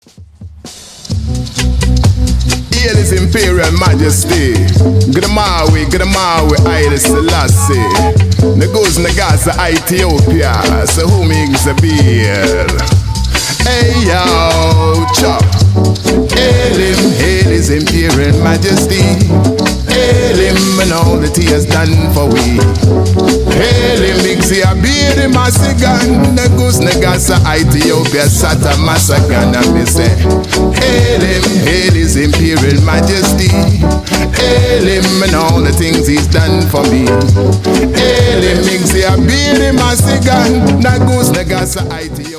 Hail His Imperial Majesty. Gdamawi, Haile Selassie. Neguz Nagaza Ethiopia. So who makes the beer? Hey yo, chop. Hail His Imperial Majesty. Hail Him and all that He has done for we. Hail Him, Mixi Abiri Masigan. Neguz Nagaza Ethiopia Sata Masagan. And me say, hail His Imperial Majesty. Hail Him and all the things He's done for me. Hail Him, Mixi Abiri Masigan. Neguz Nagaza Ethiopia.